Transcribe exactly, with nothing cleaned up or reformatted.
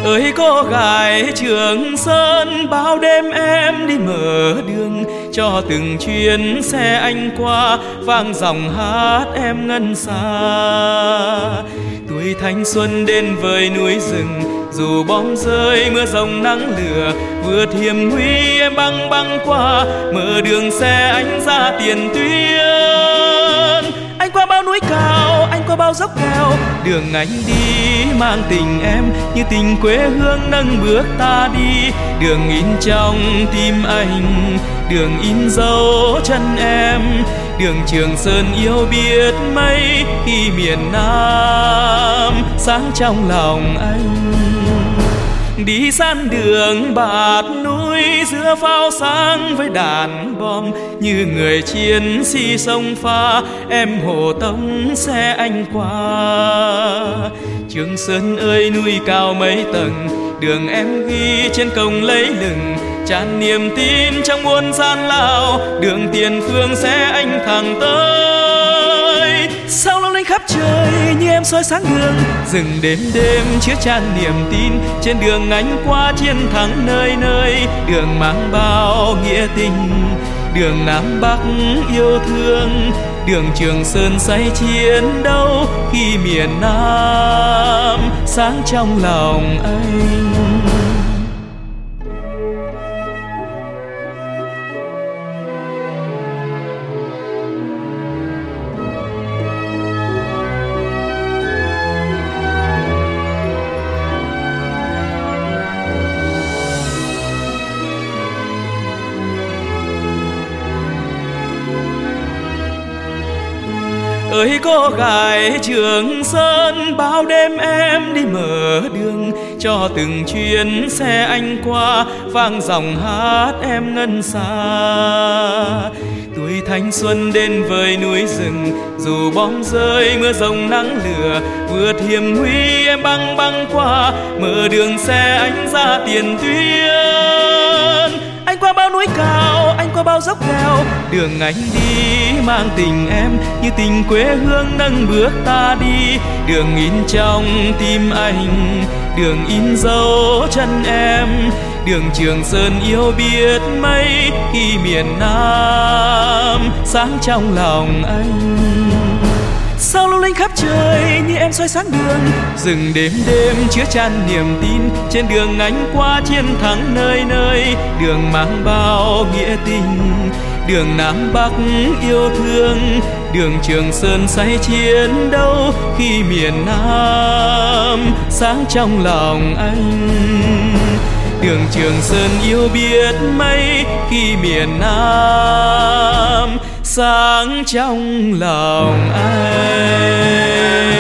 Ơi cô gái Trường Sơn, bao đêm em đi mở đường cho từng chuyến xe anh qua, vang dòng hát em ngân xa. Tuổi thanh xuân đến với núi rừng, dù bom rơi mưa rồng nắng lửa, vượt hiểm nguy em băng băng qua, mở đường xe anh ra Tiền Tuyên. Anh qua bao núi cao, anh qua bao dốc nghèo, đường anh đi mang tình em như tình quê hương nâng bước ta đi. Đường in trong tim anh, đường in dấu chân em, đường Trường Sơn yêu biết mấy khi miền Nam sáng trong lòng anh. Đi san đường bạt núi giữa pháo sáng với đàn bom, như người chiến sĩ sông pha em hộ tống xe anh qua. Trường Sơn ơi núi cao mấy tầng, đường em ghi trên cổng lấy lừng, tràn niềm tin trong muôn gian lao, đường tiền phương sẽ anh thẳng tới. Sao lung linh khắp trời như em soi sáng đường, rừng đêm đêm chứa chan niềm tin, trên đường anh qua chiến thắng nơi nơi, đường mang bao nghĩa tình, đường Nam Bắc yêu thương, đường Trường Sơn say chiến đấu khi miền Nam sáng trong lòng anh. Ơi cô gái Trường Sơn, bao đêm em đi mở đường cho từng chuyến xe anh qua, vang dòng hát em ngân xa. Tuổi thanh xuân đến với núi rừng, dù bom rơi mưa rồng nắng lửa, vượt hiểm nguy em băng băng qua, mở đường xe anh ra Tiền Tuyên. Anh qua bao núi cao, anh qua bao dốc nghèo, đường anh đi mang tình em như tình quê hương nâng bước ta đi. Đường in trong tim anh, đường in dấu chân em, đường Trường Sơn yêu biết mấy khi miền Nam sáng trong lòng anh. Sao lung linh khắp trời như em soi sáng đường, rừng đêm đêm chứa chan niềm tin, trên đường anh qua chiến thắng nơi nơi, đường mang bao nghĩa tình, đường Nam Bắc yêu thương, đường Trường Sơn say chiến đấu khi miền Nam sáng trong lòng anh. Đường Trường Sơn yêu biết mấy khi miền Nam sáng trong lòng anh.